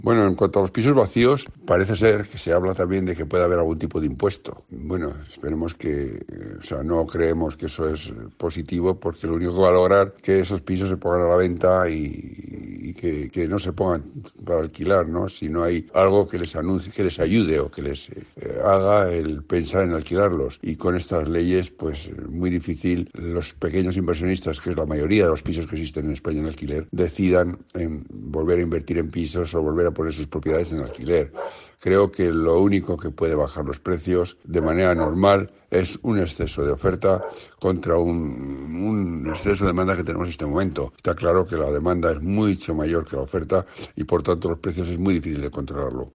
Bueno, en cuanto a los pisos vacíos, parece ser que se habla también de que puede haber algún tipo de impuesto. Bueno, esperemos o sea, no creemos que eso es positivo, porque lo único que va a lograr que esos pisos se pongan a la venta y que no se pongan para alquilar, ¿no? Si no hay algo que les anuncie, que les ayude o que les haga el pensar en alquilarlos. Y con estas leyes, pues muy difícil los pequeños inversionistas, que es la mayoría de los pisos que existen en España en alquiler, decidan en volver a invertir en pisos o volver a poner sus propiedades en alquiler. Creo que lo único que puede bajar los precios de manera normal es un exceso de oferta contra un exceso de demanda que tenemos en este momento. Está claro que la demanda es mucho mayor que la oferta y por tanto los precios es muy difícil de controlarlo.